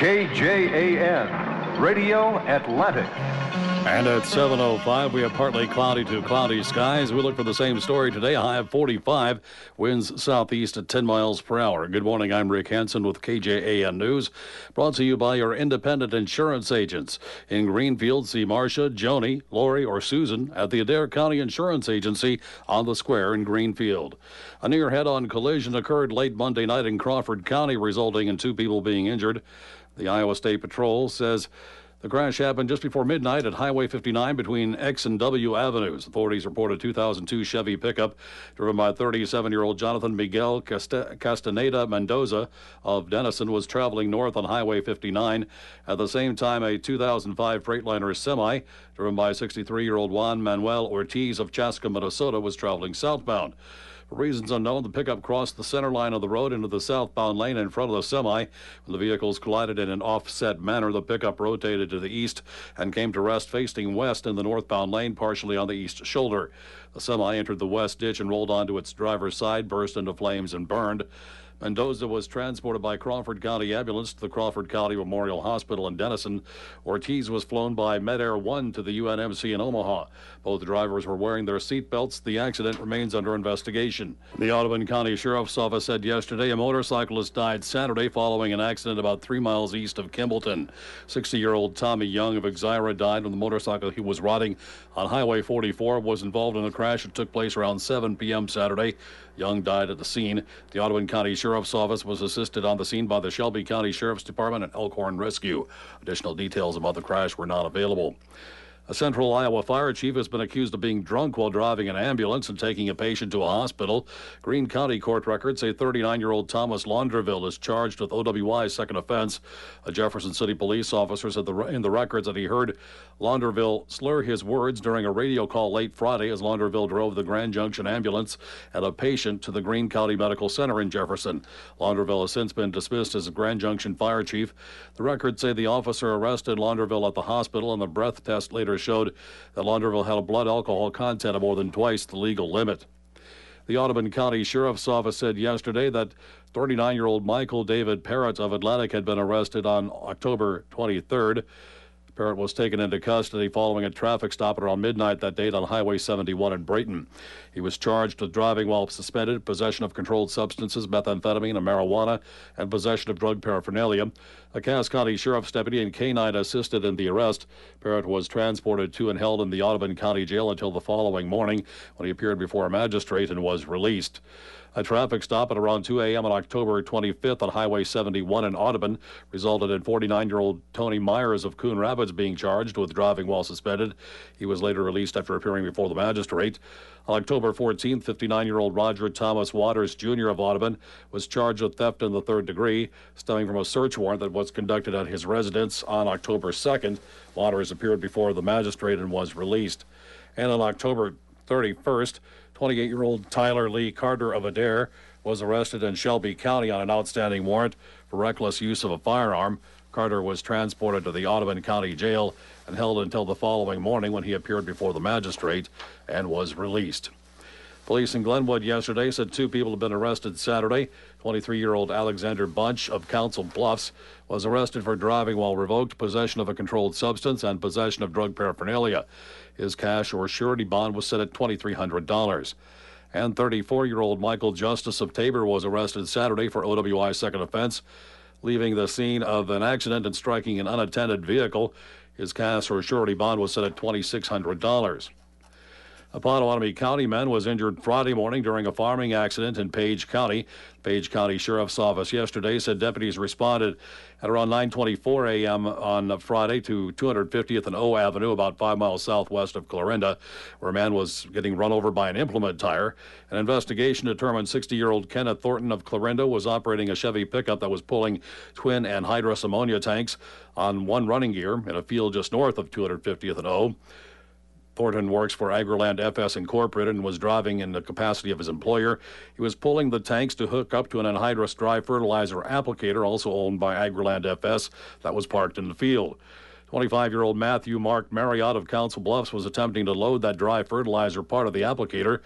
KJAN, Radio Atlantic. And at 7:05, we have partly cloudy to cloudy skies. We look for the same story today. A high of 45, winds southeast at 10 miles per hour. Good morning. I'm Rick Hansen with KJAN News, brought to you by your independent insurance agents. In Greenfield, see Marcia, Joni, Lori, or Susan at the Adair County Insurance Agency on the square in Greenfield. A near head-on collision occurred late Monday night in Crawford County, resulting in 2 people being injured. The Iowa State Patrol says the crash happened just before midnight at Highway 59 between X and W Avenues. Authorities report a 2002 Chevy pickup driven by 37-year-old Jonathan Miguel Castaneda Mendoza of Denison was traveling north on Highway 59. At the same time, a 2005 Freightliner semi driven by 63-year-old Juan Manuel Ortiz of Chaska, Minnesota was traveling southbound. For reasons unknown, the pickup crossed the center line of the road into the southbound lane in front of the semi. When the vehicles collided in an offset manner, the pickup rotated to the east and came to rest facing west in the northbound lane, partially on the east shoulder. The semi entered the west ditch and rolled onto its driver's side, burst into flames, and burned. Mendoza was transported by Crawford County Ambulance to the Crawford County Memorial Hospital in Denison. Ortiz was flown by Medair 1 to the UNMC in Omaha. Both drivers were wearing their seatbelts. The accident remains under investigation. The Audubon County Sheriff's Office said yesterday a motorcyclist died Saturday following an accident about 3 miles east of Kimballton. 60-year-old Tommy Young of Exira died when the motorcycle he was riding on Highway 44 was involved in a crash that took place around 7 p.m. Saturday. Young died at the scene. The Audubon County Sheriff's Office was assisted on the scene by the Shelby County Sheriff's Department and Elkhorn Rescue. Additional details about the crash were not available. A Central Iowa fire chief has been accused of being drunk while driving an ambulance and taking a patient to a hospital. Greene County court records say 39-year-old Thomas Launderville is charged with OWI's second offense. A Jefferson City police officer said in the records that he heard Launderville slur his words during a radio call late Friday as Launderville drove the Grand Junction ambulance and a patient to the Greene County Medical Center in Jefferson. Launderville has since been dismissed as a Grand Junction fire chief. The records say the officer arrested Launderville at the hospital and the breath test later showed that Launderville had a blood alcohol content of more than twice the legal limit. The Audubon County Sheriff's Office said yesterday that 39-year-old Michael David Parrott of Atlantic had been arrested on October 23rd. Parrott was taken into custody following a traffic stop around midnight that date on Highway 71 in Brayton. He was charged with driving while suspended, possession of controlled substances, methamphetamine and marijuana, and possession of drug paraphernalia. A Cass County Sheriff's deputy and canine assisted in the arrest. Parrott was transported to and held in the Audubon County Jail until the following morning when he appeared before a magistrate and was released. A traffic stop at around 2 a.m. on October 25th on Highway 71 in Audubon resulted in 49-year-old Tony Myers of Coon Rapids being charged with driving while suspended. He was later released after appearing before the magistrate. On October 14th, 59-year-old Roger Thomas Waters, Jr. of Audubon, was charged with theft in the third degree, stemming from a search warrant that was conducted at his residence on October 2nd. Waters appeared before the magistrate and was released. And on October 31st, 28-year-old Tyler Lee Carter of Adair was arrested in Shelby County on an outstanding warrant for reckless use of a firearm. Carter was transported to the Audubon County Jail and held until the following morning when he appeared before the magistrate and was released. Police in Glenwood yesterday said 2 people had been arrested Saturday. 23-year-old Alexander Bunch of Council Bluffs was arrested for driving while revoked, possession of a controlled substance, and possession of drug paraphernalia. His cash or surety bond was set at $2,300. And 34-year-old Michael Justice of Tabor was arrested Saturday for OWI's second offense, leaving the scene of an accident and striking an unattended vehicle. His cash or surety bond was set at $2,600. A Potawatomi County man was injured Friday morning during a farming accident in Page County. Page County Sheriff's Office yesterday said deputies responded at around 9:24 a.m. on Friday to 250th and O Avenue, about 5 miles southwest of Clarinda, where a man was getting run over by an implement tire. An investigation determined 60-year-old Kenneth Thornton of Clarinda was operating a Chevy pickup that was pulling twin anhydrous ammonia tanks on one running gear in a field just north of 250th and O. Thornton works for Agriland FS Incorporated and was driving in the capacity of his employer. He was pulling the tanks to hook up to an anhydrous dry fertilizer applicator, also owned by Agriland FS, that was parked in the field. 25-year-old Matthew Mark Marriott of Council Bluffs was attempting to load that dry fertilizer part of the applicator.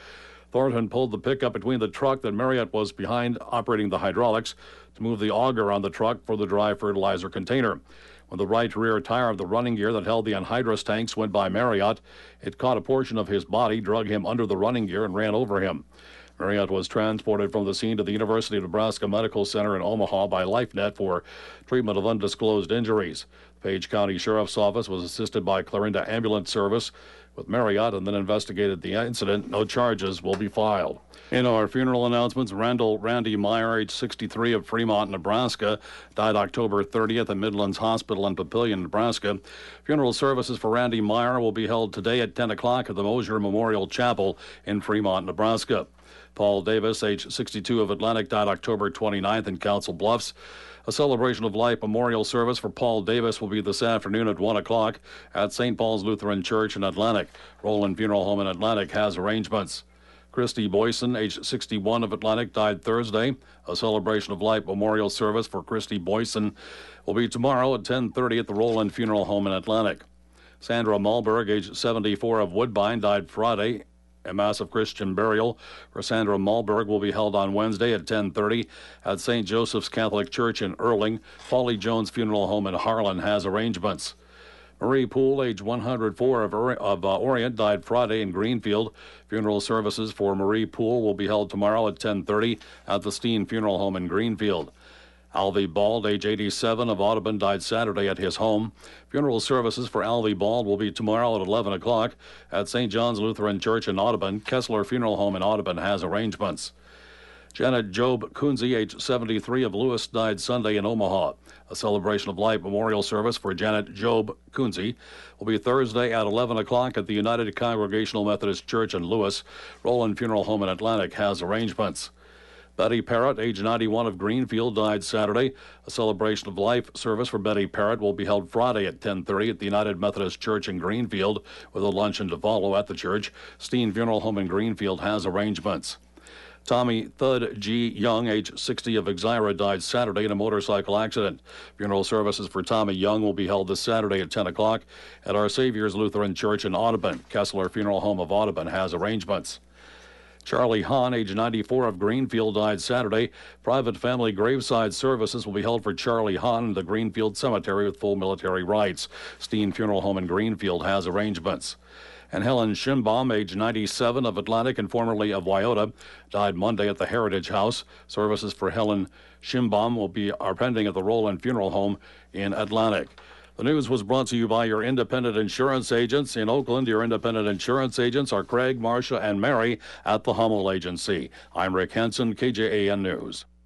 Thornton pulled the pickup between the truck that Marriott was behind operating the hydraulics to move the auger on the truck for the dry fertilizer container. When the right rear tire of the running gear that held the anhydrous tanks went by Marriott, it caught a portion of his body, drug him under the running gear, and ran over him. Marriott was transported from the scene to the University of Nebraska Medical Center in Omaha by LifeNet for treatment of undisclosed injuries. The Page County Sheriff's Office was assisted by Clarinda Ambulance Service with Marriott and then investigated the incident. No charges will be filed. In our funeral announcements, Randy Meyer, age 63, of Fremont, Nebraska, died October 30th at Midlands Hospital in Papillion, Nebraska. Funeral services for Randy Meyer will be held today at 10 o'clock at the Mosier Memorial Chapel in Fremont, Nebraska. Paul Davis, age 62, of Atlantic, died October 29th in Council Bluffs. A celebration of life memorial service for Paul Davis will be this afternoon at 1 o'clock at St. Paul's Lutheran Church in Atlantic. Roland Funeral Home in Atlantic has arrangements. Christy Boyson, age 61, of Atlantic, died Thursday. A celebration of life memorial service for Christy Boyson will be tomorrow at 10:30 at the Roland Funeral Home in Atlantic. Sandra Malberg, age 74, of Woodbine, died Friday. A massive Christian burial for Sandra Malberg will be held on Wednesday at 10:30 at St. Joseph's Catholic Church in Erling. Folly Jones Funeral Home in Harlan has arrangements. Marie Poole, age 104, of Orient, died Friday in Greenfield. Funeral services for Marie Poole will be held tomorrow at 10:30 at the Steen Funeral Home in Greenfield. Alvy Bald, age 87, of Audubon, died Saturday at his home. Funeral services for Alvy Bald will be tomorrow at 11 o'clock at St. John's Lutheran Church in Audubon. Kessler Funeral Home in Audubon has arrangements. Janet Job Kunze, age 73, of Lewis, died Sunday in Omaha. A celebration of life memorial service for Janet Job Kunze will be Thursday at 11 o'clock at the United Congregational Methodist Church in Lewis. Roland Funeral Home in Atlantic has arrangements. Betty Parrott, age 91, of Greenfield, died Saturday. A celebration of life service for Betty Parrott will be held Friday at 10:30 at the United Methodist Church in Greenfield, with a luncheon to follow at the church. Steen Funeral Home in Greenfield has arrangements. Tommy Thud G. Young, age 60, of Exira, died Saturday in a motorcycle accident. Funeral services for Tommy Young will be held this Saturday at 10 o'clock at Our Savior's Lutheran Church in Audubon. Kessler Funeral Home of Audubon has arrangements. Charlie Hahn, age 94, of Greenfield, died Saturday. Private family graveside services will be held for Charlie Hahn in the Greenfield Cemetery with full military rights. Steen Funeral Home in Greenfield has arrangements. And Helen Schimbaum, age 97, of Atlantic and formerly of Wyoto, died Monday at the Heritage House. Services for Helen Schimbaum are pending at the Roland Funeral Home in Atlantic. The news was brought to you by your independent insurance agents. In Oakland, your independent insurance agents are Craig, Marcia, and Mary at the Hummel Agency. I'm Rick Henson, KJAN News.